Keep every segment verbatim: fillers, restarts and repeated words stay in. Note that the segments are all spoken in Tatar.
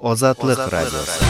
Ozodlik radiosi.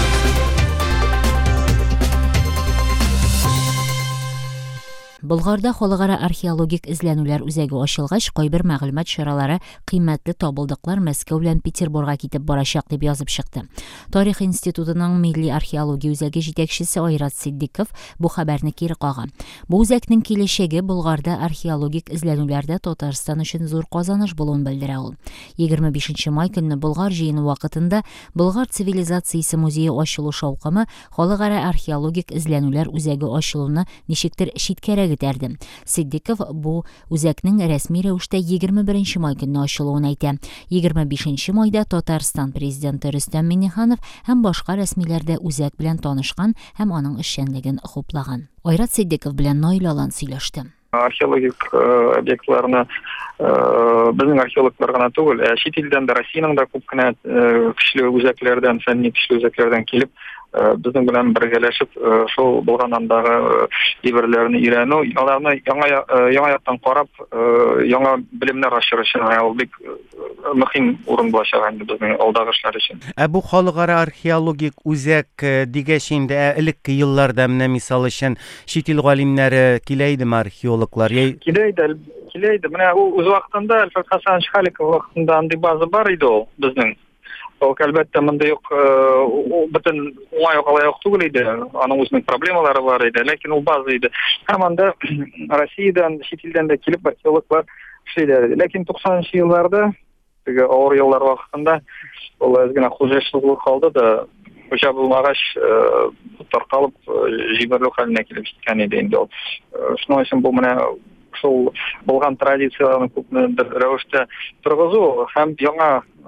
Bulgarda xalqara arxeologik izlənülər üzəgi açılğaç, qaybir məlumat şəraları qiymətlі tabıldıqlar Moskva bilan Peterburg'a ketib baracaq deb yazıb çıxdı. Tarix İnstitutunun Milli Arxeologiya üzəgi жетекçisi Ayrat Siddikov bu xəbərini kiri qağı. Bu üzəknin kelişəgi Bulgarda arxeologik izlənülərdə Tataristan üçün zor qazanış bulun bildirə ol. yigirma beshinchi may günü Bulgar jeyini vaqtında Bulgar sivilizasiyası muzeyi açılı şavqımı xalqara arxeologik izlənülər üzəgi açılığını nişiktir şitkərə derdi. Siddikov bu üzəknin rəsmi rəvişdə yigirma birinchi may günü açılığını aytdı. yigirma beshinchi mayda Tataristan prezidenti Rustam Minnixanov həm başqa rəsmilərdə üzək bilan tanışqan, həm onun işçənligini xoplagan. Ayrat Siddikov bilan Nail Alan сөйләште. Arxeologik obyektlarni bizning arxeologlar gana түгел, chet eldan da Rossiyaning da ko'p kina kuchli o'zaklardan, fənni kuchli o'zaklardan kelib bizning bilan birgalashib shu bo'lgananдағы ibirlərini öyrənu, ularni яңа яңа яктан qarab, яңа bilimler aşırı için bik mühim урын bulacaq indi bizning alдағы işler için. Bu xalqara arxeologik үзәк дигәшендә элекке елларда менә мисал өчен chet el галимнәре киләйдеме археологлар? Киләйде, киләйде. Менә ул үз вакытында Альфред Хасан Шхаликов вакытында андый база бар иде ул безнең. Ol әлбәттә монда юк, бөтен уңай калай юк түгел иде. Аның үзенең проблемалары бар иде, ләкин ул база иде. Һәм анда Россиядән, чит илдән дә килеп археологлар эшләр иде. Ләкин туксанынчы елларда, теге авыр еллар вакытында ул үзгенә хуҗалык калды да, хуҗа булмагач, таркалып җибәрү хәленә килеп җиткән иде инде ул. Шуның өчен бу менә шул булган традицияларны күпме рәвештә торгызу һәм яңа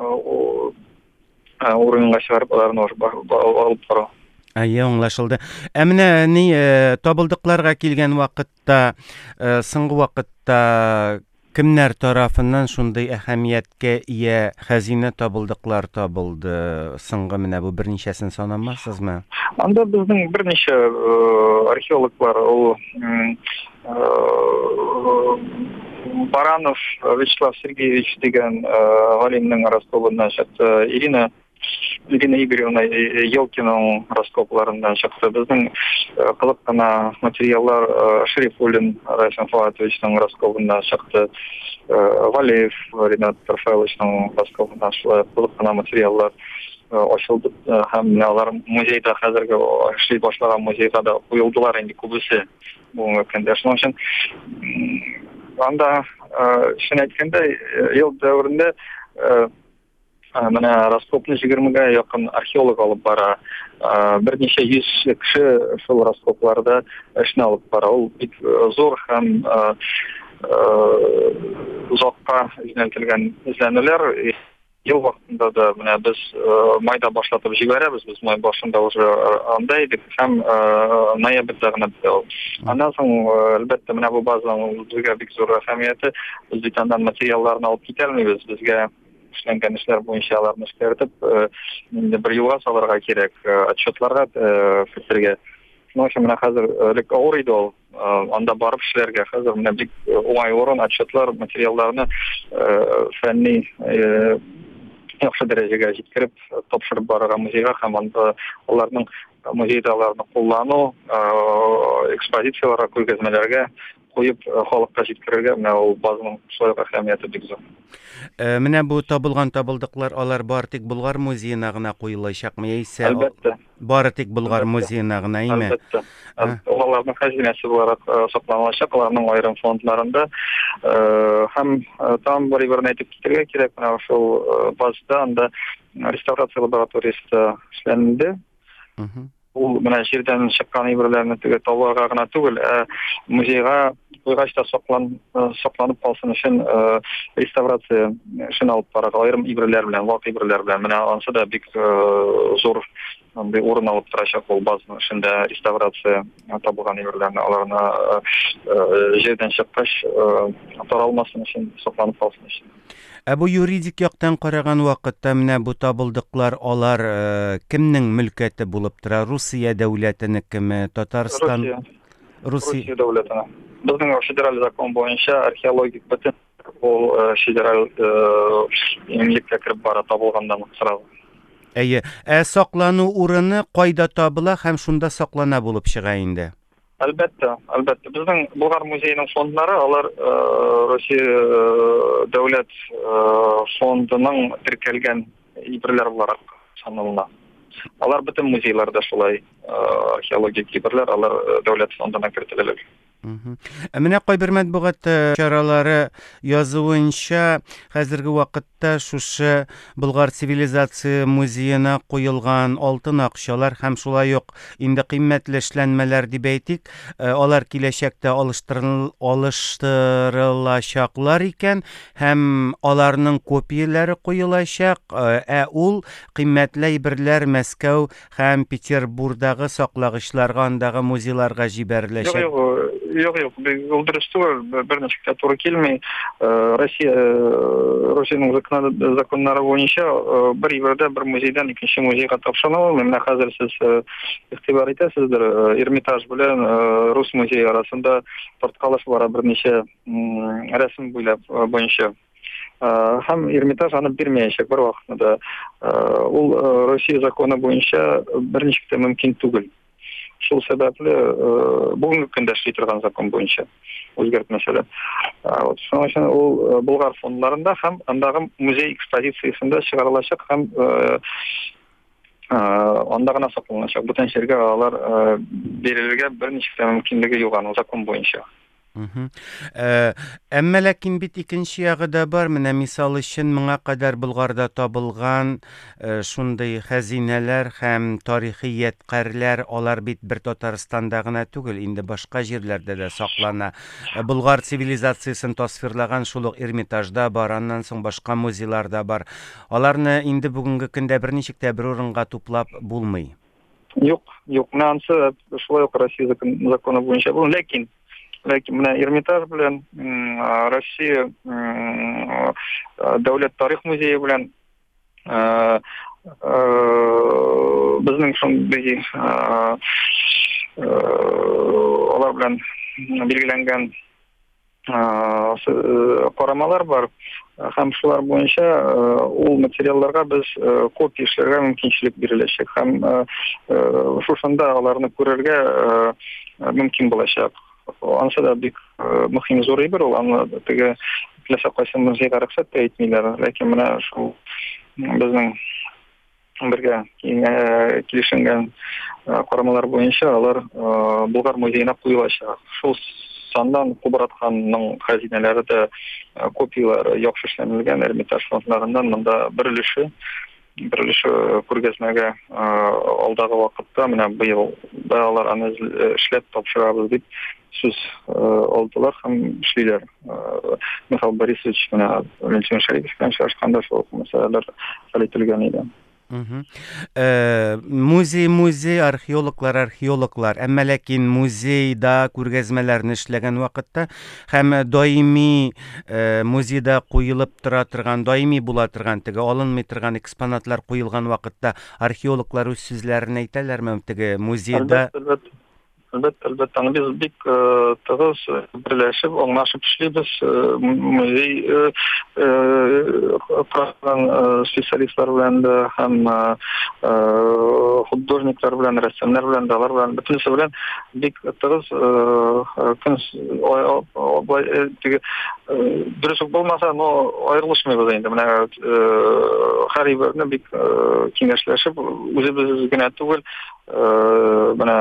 урынга чыгарып аларны алып бару. Әйе, аңлашылды. Ә менә ни табылдыкларга килгән вакытта, соңгы вакытта кемнәр тарафыннан шундый әһәмияткә ия хәзинә табылдыклар табылды? Соңгы менә бу берничәсен санамассызмы? Анда безнең берничә археологлар, ул Баранов Вячеслав Сергеевич дигән галимнең раскопыннан чыкты. Ирина Ирина Игоревна Елкиның раскопларыннан чыкты. Безнең кылык кына материаллар Шерифуллин Райсан Фуатовичның раскопыннан чыкты. Валеев Ринат Рафаэловичның раскопыннан кылык кына материаллар ачылды һәм алар музейда хәзерге эшли башлаган музейга да куелдылар инде күбесе. Бу көндә шуның өчен анда шуны әйткәндә ел дәврендә менә раскопны егермегә якын археолог алып бара. Берничә йөз кеше шул раскопларда эшне алып бара. Ул бик зур һәм озакка юнәлтелгән эзләнүләр. Ел вакытында да менә без майда башлатып җибәрәбез. Без май башында уже анда идек һәм ноябрьдә гына бетә. Аннан соң әлбәттә менә бу базаның безгә бик зур әһәмияте. Без бит андан материалларны алып китәлмибез. Безгә эшләнгән эшләр буенча аларны эшкәртеп, инде бер елга салырга кирәк, отчетларга кертергә. Шуның өчен менә хәзер элек авыр иде ул. Анда барып эшләргә хәзер менә бик уңай урын, отчетлар, материалларны фәнни яхшы дәрәҗәгә җиткереп тапшырып барырга музейга һәм анда аларның музейда аларны куллану, экспозицияларга, күргәзмәләргә куеп халыкка җиткерергә менә ул базаның шулай әһәмияте бик зур. Менә бу табылган табылдыклар алар бары тик Булгар музеена гына куелачакмы яисә бары тик Булгар музеена гына име? Әлбәттә. Аларның хәзинәсе буларак сакланалачак, аларның аерым фондларында һәм там бер берне әйтеп китәргә кирәк, менә шул базада анда реставрация лабораториясе эшләнде. Ул менә җирдән чыккан ибрләрне теге табарга гына түгел, музейга куйгач та сакланып калсын өчен реставрация эшен алып барырга аерым ибрләр белән, вак ибрләр белән менә ансы да бик зур андый урын алып торачак ул базаның эшендә реставрация табылган ибрләрне аларны җирдән чыккач таралмасын өчен, сакланып калсын өчен. Ә бу юридик яктан караган вакытта менә бу табылдыклар алар кемнең мөлкәте булып тора? Русия дәүләтенекеме, Татарстан? Русия дәүләтенә. Безнең федераль закон буенча археологик бөтен ул федераль миллеккә кирип бара табылгандан сразу. Әйе, ә саклану урыны кайда табыла һәм шунда саклана булып чыга инде? Әлбәттә, әлбәттә. Безнең Болгар музейының фондлары, алар Россия дәүләт фондының теркәлгән әйберләр буларак саналына. Алар бөтен музейларда шулай археологик әйберләр, алар дәүләт фондына кертеләләр. Менә кайбер матбугат чаралары язуынча, хәзерге вакытта шушы Болгар цивилизация музеена куелган алтын акчалар һәм шулай ук инде кыйммәтле эшләнмәләр дип әйтик, алар киләчәктә алыштырылачаклар икән һәм аларның копияләре куелачак, ә ул кыйммәтле әйберләр Мәскәү һәм Петербургдагы саклагычларга, андагы музейларга җибәреләчәк. Yok yok, ул дөрес түгел, берничә туры килми. Россия Россиянең законнары буенча бер әйбердә бер музейдан икенче музейга тапшырылу. Менә хәзер сез игътибар итәсездер, Эрмитаж белән Рус музее арасында тарткалыш бара берничә рәсем буйлап буенча. Һәм Эрмитаж аны бирмәячәк бер вакытта. Ул Россия законы буенча берничә мөмкин түгел. Шул сәбәпле бүгенге көндә эшли торган закон буенча үзгәртмәсәләр. Вот шуның өчен ул Болгар фондларында һәм андагы музей экспозициясендә чыгарылачак һәм анда гына сакланачак. Бүтән җиргә алар бирелергә берничә мөмкинлеге юк аның закон буенча. Әмма ләкин бит икенче ягы да бар. Менә мисал өчен моңа кадәр Болгарда табылган шундый хәзинәләр һәм тарихи ядкарлар, алар бит бер Татарстанда гына түгел, инде башка җирләрдә дә саклана. Болгар цивилизациясын тасвирлаган шул ук Эрмитажда бар, аннан соң башка музейларда бар. Аларны инде бүгенге көндә берничек тә бер урынга туплап булмый. Юк, юк, нансы шулай ук Россия законы буенча бу, ләкин Ләкин менә Эрмитаж белән Россия дәүләт тарих музее белән безнең шундый алар белән билгеләнгән карамалар бар. Һәм шулар буенча ул материалларга без копия эшләргә мөмкинчелек биреләчәк. Һәм шушында аларны күрергә мөмкин булачак. Ансы да бик мөһим зур әйбер ул, аны теге киләсе кайсы музейга рөхсәт тә итмиләр, ләкин менә шул безнең бергә килешенгән карамалар буенча алар Болгар музеена куелачак. Шул сандан Кубрат ханның хәзинәләре дә копиялары яхшы эшләнелгән Эрмитаж фондларыннан монда бер өлеше бер өлеше күргәзмәгә алдагы вакытта менә быел да алар аны эшләп тапшырабыз дип сүз алдылар һәм эшлиләр. Михаил Борисович менә Валентин Шарипов белән чыгышканда шул мәсьәләләр хәл ителгән иде. Музей, музей, археологлар, археологлар. Әмма ләкин музейда күргәзмәләрне эшләгән вакытта һәм даими музейда куелып тора торган, даими була торган, теге алынмый торган экспонатлар куелган вакытта археологлар үз сүзләрен әйтәләрме теге музейда? Әлбәттә, әлбәттә, аны без бик тыгыз берләшеп, аңлашып эшлибез. Музей специалистлар белән дә һәм художниклар белән, рәссамнар белән, алар белән, бөтенесе белән бик тыгыз дөрес үк булмаса, но аерылышмыйбыз инде. Менә һәр әйберне бик киңәшләшеп, үзебез генә түгел, менә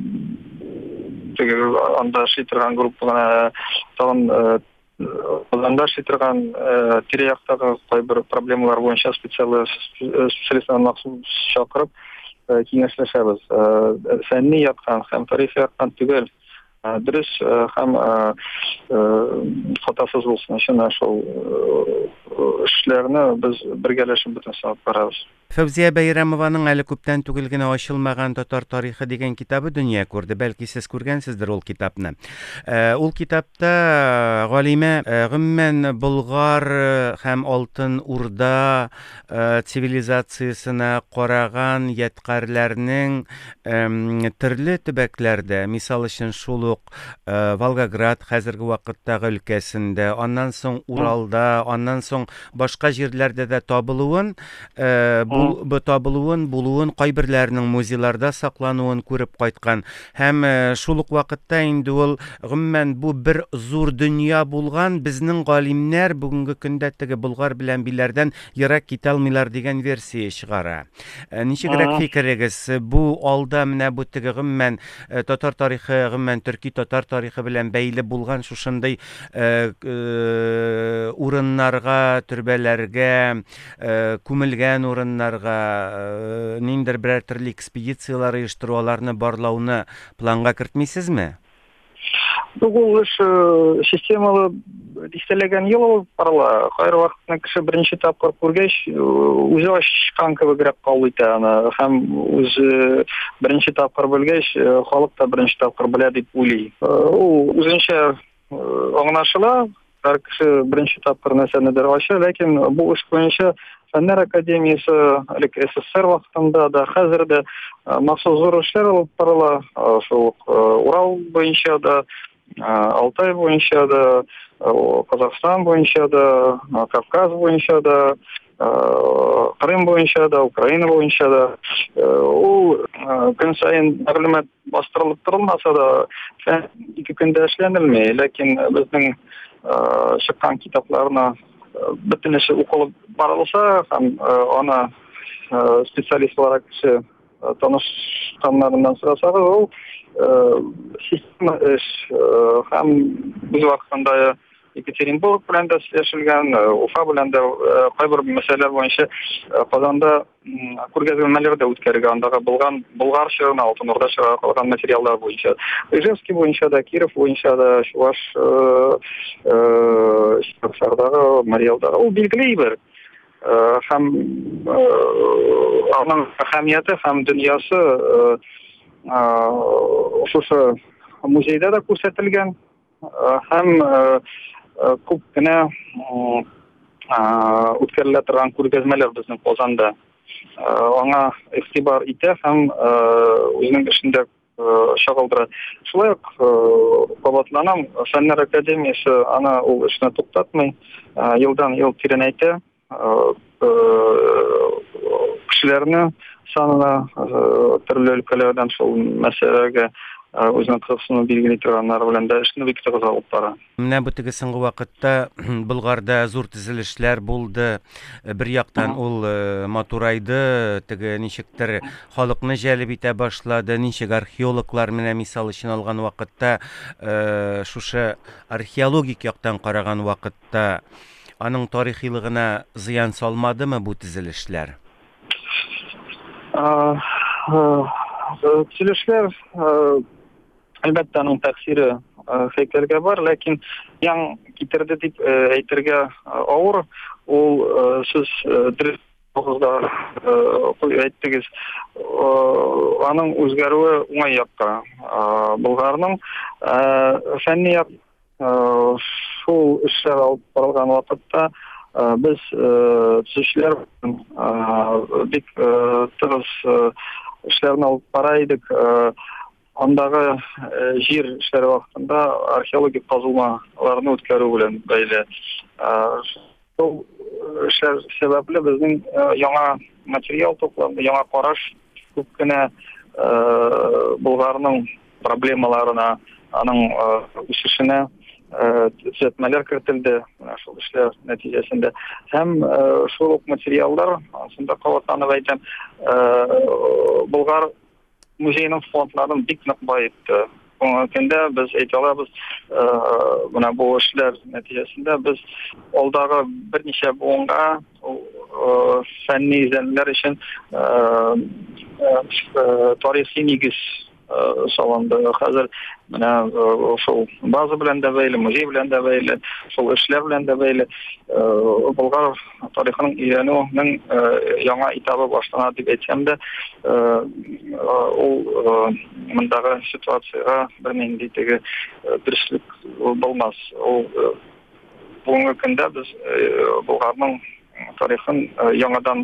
анда шитрган группага тагын анда шитрган тирә-яктагы кайбер проблемалар буенча специалистларны махсус чакырып киңәшләшәбез. Фәнни яктан һәм тарихи яктан түгел, дөрес һәм хатасыз булсын өчен шул эшләрне без бергәләшеп бөтен саат барабыз. Фәүзия Бәйрәмованың әле күптән түгел генә ачылмаган татар тарихы дигән китабы дөнья күрде. Бәлки сез күргәнсездер ул китапны. Ул китапта Галимә гомумән Болгар һәм Алтын Урда цивилизациясына караган ядкарларның төрле төбәкләрдә, мисал өчен шул ук Волгоград хәзерге вакыттагы өлкәсендә, аннан соң Уралда, аннан соң башка җирләрдә дә табылуын, бу бу табылуын, булуын, кайберләренең музейларда саклануын күреп кайткан. Һәм шул ук вакытта инде ул гомумән бу бер зур дөнья булган, безнең галимнәр бүгенге көндә теге Болгар белән биләрдән ерак китә алмыйлар дигән версия чыгара. Ничегрәк фикерегез? Бу алда менә бу теге гомумән татар тарихы, гомумән төрки татар тарихы белән бәйле булган шушындый урыннарга, төрбәләргә, күмелгән урыннарга ниндер берәр төрле экспедициялар оештыру, аларны барлауны планга кертмисезме? Бу эш системалы дистәләгән ел алып барыла. Кайры вакытны кеше беренче тапкыр күргәч, үзе ачкан кебегрәк кабул итә аны. Һәм үзе беренче тапкыр белгәч, халык та беренче тапкыр белә дип уйлый. Ул үзенчә аңлашыла, һәр кеше беренче тапкыр нәрсәнедер ача, ләкин бу эш буенча Фәннәр академиясе элек СССР вакытында да, хәзер дә махсус зур эшләр алып барыла. Шул Урал буенча да, Алтай буенча да, Казахстан буенча да, Кавказ буенча да, Крым буенча да, Украина буенча да. Ул көн сайын мәгълүмат бастырылып торылмаса да, ике көндә эшләнелми, ләкин безнең чыккан китапларны бөтенесе укылып барылса, һәм аны специалистлар кеше танышканнарыннан сорасагыз, ул система эш һәм без вакытында Екатеринбург белән дә сөйләшелгән, Уфа белән дә кайбер мәсьәләләр буенча Казанда күргәзмәләр дә үткәргән, андагы булган Болгарча, Алтын Урда чыга калган материаллар буенча, Ижевский буенча да, Киров буенча да, Чуваш Шардагы, Мариэлдагы, ул билгеле бер һәм аның әһәмияте һәм дөньясы шушы музейда да күрсәтелгән, һәм күп кенә үткәрелә торган күргәзмәләр безнең Казанда аңа игътибар итә һәм үзенең эшендә чагылдыра. Шулай ук кабатланам, Фәннәр академиясе аны ул эшне туктатмый, елдан ел киренәйтә, кешеләрне санына төрле өлкәләрдән шул мәсьәләгә үзенең кызыксынуын билгели торганнар белән дә эшне бик тыгыз алып бара. Менә бу теге соңгы вакытта Болгарда зур төзелешләр булды. Бер яктан ул матурайды, теге ничектер халыкны җәлеп итә башлады, ничек археологлар менә мисал өчен алган вакытта, шушы археологик яктан караган вакытта аның тарихилыгына зыян салмадымы бу төзелешләр? Төзелешләр әлбәттә аның тәэсире хәйкәлгә бар, ләкин яң китерде дип әйтергә авыр. Ул сез дөрес әйттегез, аның үзгәрүе уңай якка. Болгарның фәнни як шул эшләр алып барылган вакытта без төзүчеләр бик тыгыз эшләрне алып бара идек. Андагы җир эшләре вакытында археологик казылмаларны үткәрү белән бәйле. Шул эшләр сәбәпле безнең яңа материал тупланды, яңа караш күп кенә Болгарның проблемаларына, аның үсешенә төзәтмәләр кертелде шул эшләр нәтиҗәсендә. Һәм шул ук материаллар, анда каватланып әйтәм, Болгар музейның фондларын бик нык байытты. Көндә без әйтә алабыз, менә бу эшләр нәтиҗәсендә без алдагы берничә буынга фәнни изләнүләр өчен тарихи нигез салынды. Хәзер менә шул база белән дә бәйле, музей белән дә бәйле, шул эшләр белән дә бәйле Болгар тарихының өйрәнүнең яңа этабы башлана дип әйтсәм дә, ул мондагы ситуациягә бернинди теге дөрестлек булмас. Ул бүгенге көндә без Болгарның тарихын яңадан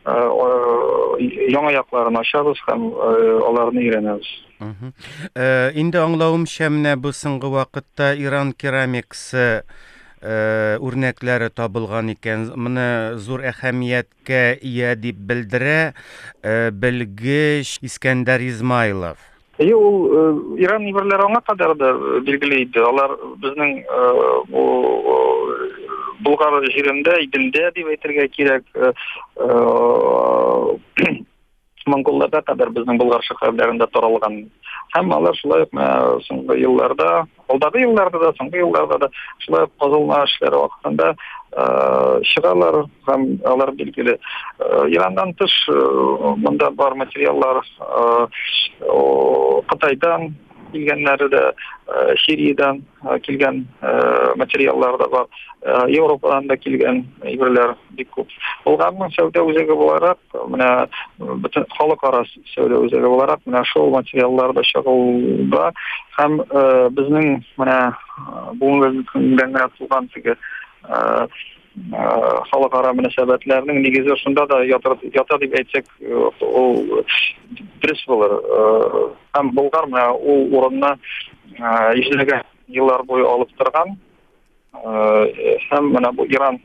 яңа якларын ачабыз һәм аларны өйрәнәбез. Инде аңлавымча, менә бу соңгы вакытта Иран керамикасы үрнәкләре табылган икән. Моны зур әһәмияткә ия дип белдерә белгеч Искәндәр Измайлов. Е, ул Иран нибәрләре аңа кадәр да билгеле иде. Алар безнең Болгар җирендә, Иделдә дип әйтергә кирәк, Монголларда кадәр безнең Болгар шәһәрләрендә таралган. Һәм алар шулай ук соңгы елларда, алдагы елларда да, соңгы елларда да шулай ук казылма эшләре вакытында чыгалар һәм алар билгеле. Ирандан тыш монда бар материаллар Кытайдан килгәннәре дә, Сириядән килгән материаллар да бар, Европадан да килгән әйберләр бик күп. Болгарның сәүдә үзәге буларак, менә бөтен халыкара сәүдә үзәге буларак, менә шул материалларда чыгылда һәм безнең менә бүгенге көндә туган теге халыкара мөнәсәбәтләрнең нигезе шунда да ята дип әйтсәк, ул дөрес булыр. Һәм Болгар менә ул урынны йөзләгән еллар буе алып торган. Һәм менә бу Иран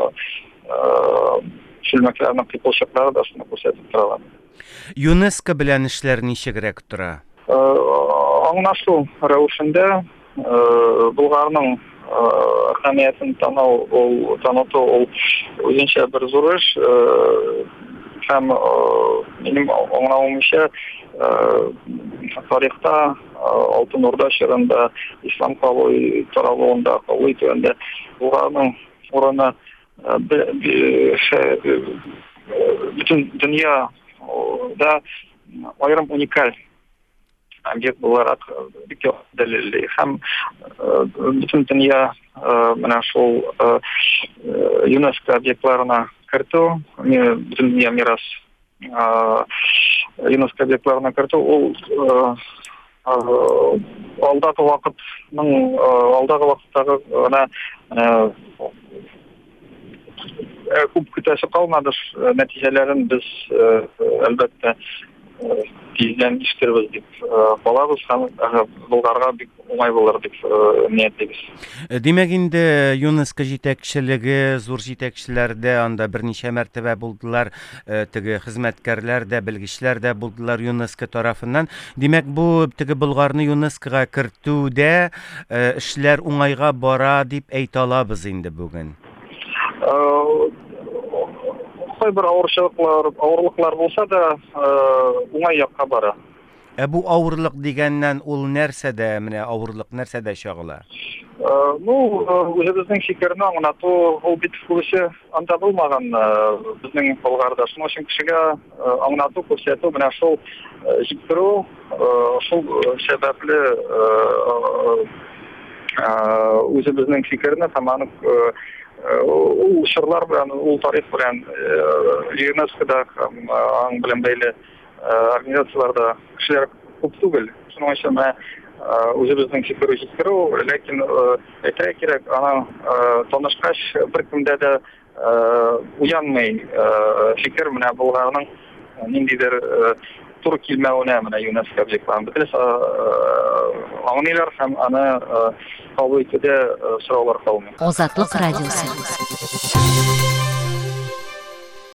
шүлмәкләренең кыйпылчыклары да шуны күрсәтеп торалар. ЮНЕСКО белән эшләр ничегрәк тора? Аңлашу рәвешендә Болгарның әһәмиятен танау, ул таныту ул үзенчә бер зур эш. Һәм минем аңлавымча тарихта Алтын Урда чорында ислам кабул таралуында, кабул итүендә Болгарның урыны бөтен дөньяда аерым уникаль объект буларак бик дәлилле. Һәм бөтен дөнья менә шул ЮНЕСКО объектларына кертү, бөтен дөнья мирас ЮНЕСКО объектларына кертү, ул алдагы вакытның алдагы вакыттагы менә күп көтәсе калмады. Нәтиҗәләрен без әлбәттә тиздән ишеттербез дип калабыз һәм Болгарга бик уңай булыр дип ниятлибез. Димәк инде ЮНЕСКО җитәкчелеге, зур җитәкчеләр дә анда берничә мәртәбә булдылар, теге хезмәткәрләр дә, белгечләр дә булдылар ЮНЕСКО тарафыннан. Димәк бу теге Болгарны ЮНЕСКОга кертүдә эшләр уңайга бара дип әйтә алабыз инде бүген. Кайбер авырчылыклар, авырлыклар булса да, уңай якка бара. Ә бу авырлык дигәннән ул нәрсәдә, менә авырлык нәрсәдә чагыла? Ну, үзебезнең фикерне аңлату, ул бит күрше анда булмаган безнең Болгарда. Шуның өчен кешегә аңлату, күрсәтү, менә шул җиткерү, шул сәбәпле үзебезнең фикерне таманып ул чорлар белән, ул тарих белән ЮНЕСКОда һәм аның белән бәйле организацияларда кешеләр күп түгел. Шуның өчен үзебезнең фикерне җиткерү, ләкин әйтергә кирәк, аны танышкач беркемдә дә уянмый фикер менә Болгарның ниндидер туры килмәвенә менә ЮНЕСКО объектларын бөтенләй аңлыйлар һәм аны кабул итүдә сораулар калмый. Азатлык радиосы.